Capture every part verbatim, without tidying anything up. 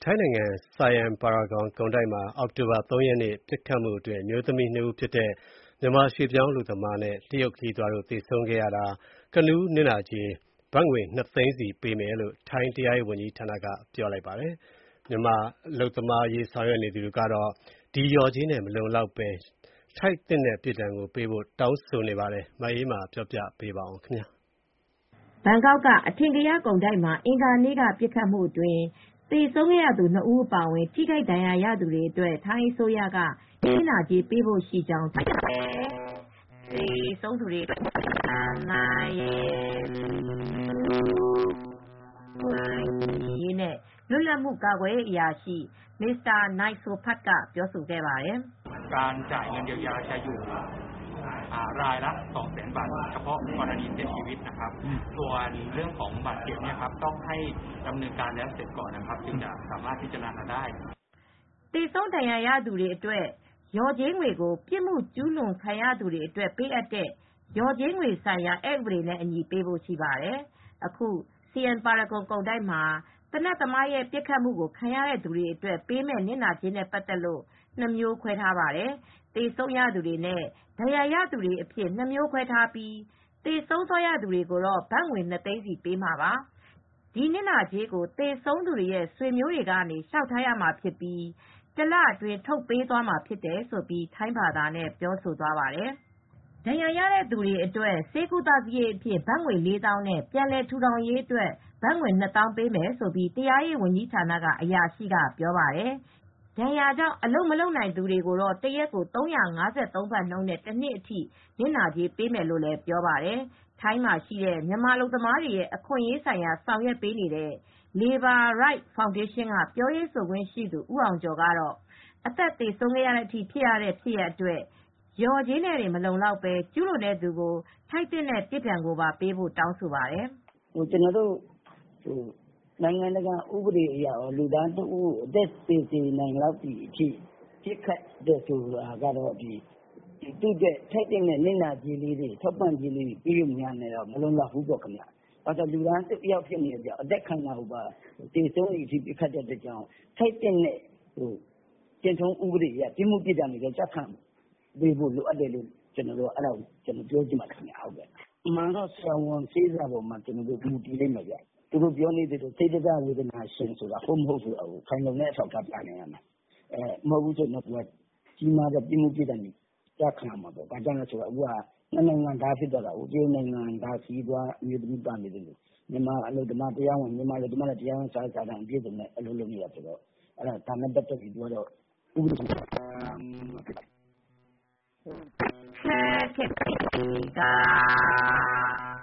ထိုင်းနိုင်ငံ Siam Paragon ကုန်တိုက်မှာ အောက်တိုဘာလ ၃ ရက်နေ့ ပစ်ခတ်မှုအတွင်း အမျိုးသမီး နှစ်ဦးဖြစ်တဲ့ မြန်မာရွှေ့ပြောင်းအလုပ်သမားနဲ့ တရုတ်ခရီးသွားတို့ သေဆုံးခဲ့ရတာ ကနဦး နစ်နာကြေး ဘတ်ငွေ နှစ်သိန်းစီ ပေးမယ်လို့ ထိုင်းတရားရေးဝန်ကြီးဌာနက ပြောလိုက်ပါတယ်။ မြန်မာအလုပ်သမားအရေး ဆောင်ရွက်နေသူတွေကတော့ ဒီလျော်ကြေးနဲ့ မလုံလောက်ဘဲ ထိုက်သင့်တဲ့ ပြစ်ဒဏ်ပေးဖို့ တောင်းဆိုနေပါတယ်။ မအေးအေးမာက ပြောပြမှာပါ။ဘန်ကောက်က အထင်ကရ ကုန်တိုက်မှာ အင်္ဂါနေ့က ပစ်ခတ်မှုအတွင်း သေဆုံးခဲ့ရသူ နှစ်ဦး အပါအဝင် ထိခိုက်ဒဏ်ရာရသူတွေအတွက် ထိုင်းအစိုးရက နစ်နာကြေးပေးဖို့ရှိကြောင်း ထိုင်းအစိုးရက သေဆုံးသူတွေအတွက် ဘတ်ငွေ နှစ်သိန်းစီ ပေးမယ်လို့ ကျန်းမာရေးနဲ့ လွတ်လပ်မှု ကာကွယ်ရေးအရာရှိ Mr. Naip Sompat က ပြောဆိုခဲ့ပါတယ်။ "การจ่ายเงินเยียวยาจะอยู่รายละ สองแสน บาท เฉพาะกรณีเสียชีวิตนะครับส่วนเรื่องของบาดเจ็บเนี่ยครับต้องให้ดำเนินการแล้วเสร็จก่อนนะครับจึงจะสามารถพิจารณาได้" သေဆုံးဒဏ်ရာရသူတွေအတွက် လျော်ကြေးငွေကို ပြစ်မှုကျူးလွန်ခံရသူတွေအတွက် ပေးအပ်တဲ့ လျော်ကြေးငွေဆိုင်ရာ အက်ဥပဒေနဲ့အညီ ပေးဖို့ရှိပါတယ်။ အခု Siam Paragon ကုန်တိုက်မှာ သေနတ်သမားရဲ့ ပစ်ခတ်မှုကို ခံရသူတွေအတွက် ပေးမယ့် နစ်နာကြေးနဲ့ ပတ်သက်လို့ နှစ်မျိုးခွဲထားပါတယ်။ သေဆုံးရသူတွေနဲ့ ဒဏ်ရာရသူတွေအဖြစ် နှစ်မျိုးခွဲထားပြီး သေဆုံးသွားရသူတွေကိုတော့ ဘတ်ငွေ နှစ်သိန်းစီ ပေးမှာပါ။ ဒီနစ်နာကြေးကို သေဆုံးသူတွေရဲ့ ဆွေမျိုးတွေကနေ လျှောက်ထားရမှာဖြစ်ပြီး တလအတွင်း ထုတ်ပေးသွားမှာဖြစ်တယ်လို့ ထိုင်းဘာသာနဲ့ ပြောဆိုသွားပါတယ်။ ဒဏ်ရာရသူတွေအတွက် ဆေးကုသစရိတ်အဖြစ် ဘတ်ငွေ လေးသောင်းနဲ့ ပြန်လည်ထူထောင်ရေးအတွက် ဘတ်ငွေ နှစ်သောင်းပေးမယ်လို့ တရားရေးဝန်ကြီးဌာနက အရာရှိက ပြောပါတယ်။ ဒဏ်ရာကြောင့် အလုပ်မလုပ်နိုင်သူတွေကိုတော့ တရက်ကို ၃၅၃ ဘတ်နှုန်းနဲ့ တနှစ်အထိ နစ်နာကြေးပေးမယ်လို့လည်း ပြောပါတယ်။ ထိုင်းမှာရှိတဲ့ မြန်မာအလုပ်သမားတွေရဲ့ အခွင့်အရေးဆိုင်ရာ ဆောင်ရွက်ပေးနေတဲ့ Labour Right Foundation က ပြောရေးဆိုခွင့်ရှိသူ ဦးအောင်ကျော်ကတော့ အသက်သေဆုံးခဲ့တဲ့အထိ ဖြစ်ရတဲ့ ဖြစ်ရပ်အတွက် လျော်ကြေးနဲ့တင် မလုံလောက်ဘဲ ကျူးလွန်သူကို ထိုက်သင့်တဲ့ ပြစ်ဒဏ်ကိုပါ ပေးဖို့ တောင်းဆိုပါတယ်။ "ကျနော်တို့ နိုင်ငံတကာ ဥပဒေအရရော လူသားတဦးကို အသက်သေစေနိုင်လောက်တဲ့အထိ ပစ်ခတ်တယ်ဆိုတာကတော့ သူ့အတွက် ထိုက်သင့်တဲ့ နစ်နာကြေးလေးတွေ ထောက်ပံ့ကြေးလေးတွေ ပေးရုံနဲ့တော့ မလုံလောက်ဘူးပေါ့ခင်ဗျ။ လူသားတယောက်ဖြစ်နေတော့ အသက်ခံတာကိုပါ သေဆုံးတဲ့အထိ ပစ်ခတ်တဲ့အတွက်ကြောင့် ထိုက်သင့်တဲ့ ကျင့်ထုံးဥပဒေအရ ပြစ်မှုပြစ်ဒဏ်တွေ ကျခံပေးဖို့ လိုအပ်တယ်လို့ ကျနော်တို့ ပြောချင်ပါတယ်ခင်ဗျ။ အမှန်တော့ ဆရာဝန်ဆေးစာပေါ်မှာ မူတည်လိမ့်မယ်ဗျ။ သူတို့ပြောနေသလို စိတ်ဓါတ်ဝေဒနာရှင်ဆိုတာ ဟုတ်မဟုတ်ဆိုတာ ခိုင်လုံတဲ့အထောက်အထား ပြနိုင်ရမယ်။ မဟုတ်ဘူးဆိုရင် ကြီးမားတဲ့ ပြစ်မှုပြစ်ဒဏ်တွေ ကျခံရမှာပေါ့။ ဘာကြောင့်လဲဆိုတော့ အခုက နှစ်နိုင်ငံသားဖြစ်သွားတာကို တရုတ်နိုင်ငံသား ခရီးသွားအမျိုးသမီး ပါနေသလို မြန်မာအလုပ်သမားလည်း တရားဝင် စာရွက်စာတမ်းအပြည့်အစုံနဲ့ အလုပ်လုပ်နေတာဆိုတော့ ဒါနဲ့ပတ်သက်ပြီး ဥပဒေကြောင်းအရ ဆောင်ရွက်ရမှာဖြစ်ပါတယ်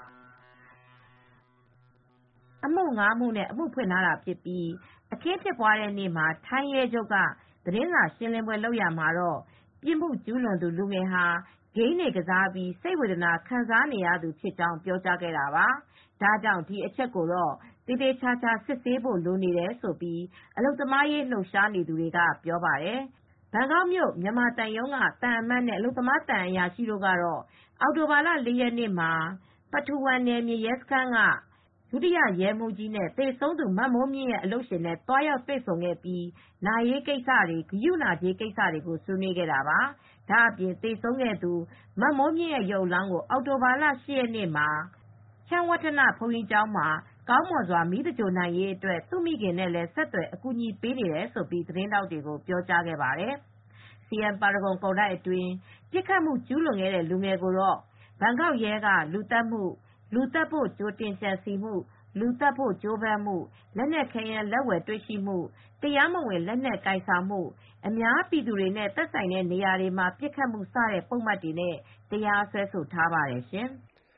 " အမှု ငါးမှုနဲ့ အမှုဖွင့်ထားတာဖြစ်ပြီး အခင်းဖြစ်ပွားတဲ့နေ့မှာ ထိုင်းရဲချုပ်က သတင်းစာရှင်းလင်းပွဲလုပ်ရာမှာတော့ ပြစ်မှုကျူးလွန်သူ လူငယ်ဟာ ဂိမ်းတွေကစားပြီး စိတ်ဝေဒနာ ခံစားနေရသူဖြစ်ကြောင်း ပြောကြားခဲ့တာပါ။ ဒါကြောင့် ဒီအချက်ကိုတော့ သေသေချာချာ စစ်ဆေးဖို့ လိုနေတယ်လို့ အလုပ်သမားရေး လှုပ်ရှားနေသူတွေက ပြောပါတယ်။ ဘန်ကောက်မြို့ မြန်မာသံရုံးက သံအမတ်နဲ့ အလုပ်သမား သံအရာရှိတို့ကတော့ အောက်တိုဘာလ ၄ ရက်နေ့မှာ ပထဝီနယ်မြေရဲစခန်းက ဒုတိယရဲမှူးကြီးနဲ့ သေဆုံးသူ မမိုးမြင့်ရဲ့ အလုပ်ရှင်နဲ့ သွားရောက်တွေ့ဆုံခဲ့ပြီး နာရေးကိစ္စတွေ ဂရုဏာကြေးကိစ္စတွေကို ဆွေးနွေးခဲ့တာပါ။ ဒါ့အပြင် သေဆုံးခဲ့သူ မမိုးမြင့်ရဲ့ ရုပ်အလောင်းကို အောက်တိုဘာလ ၈ ရက်နေ့မှာ ချမ်းဝฒနဘုန်းကြီးကျောင်းမှာ ကောင်းမွန်စွာ မီးသင်္ဂြိုဟ်နိုင်ရေးအတွက် သူ့မိခင်နဲ့လည်း ဆက်သွယ် အကူညီပေးနေတယ်လို့ သတင်းထောက်တွေကို ပြောကြားခဲ့ပါတယ်။ Siam Paragon ကုန်တိုက်အတွင်း ပစ်ခတ်မှု ကျူးလွန်ခဲ့တဲ့ လူငယ်ကိုတော့ ဘန်ကောက်ရဲက လူသတ်မှု၊ လူသတ်ဖို့ ကြိုတင်ကြံစည်မှု၊ လူသတ်ဖို့ ကြိုးပမ်းမှု၊ လက်နက်ခဲယမ်း လက်ဝယ်တွေ့ရှိမှု၊ တရားမဝင် လက်နက်ကိုင်ဆောင်မှု၊ အများပြည်သူတွေနဲ့ သက်ဆိုင်တဲ့နေရာတွေမှာ ပစ်ခတ်မှု စတဲ့ ပုဒ်မတွေနဲ့ တရားစွဲဆိုထားပါတယ်ရှင်။